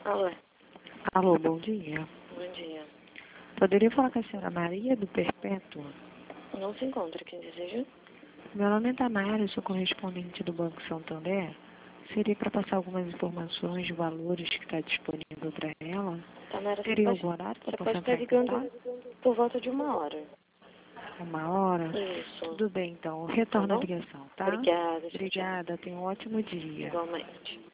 Alô, Alô, bom dia. bom dia. Poderia falar com a senhora Maria do Perpétuo? Não se encontra, quem deseja? Meu nome é Tamara, eu sou correspondente do Banco Santander. Seria para passar algumas informações de valores que está disponível para ela? Tamara, Teria algum horário para você poder pode estar entrar em ligando contato? por volta de 1 hora. 1 hora? Isso. Tudo bem, então. Tá Retorno a bom? ligação, tá? Obrigada, tchau, tchau. Obrigada, tenha um ótimo dia. Igualmente.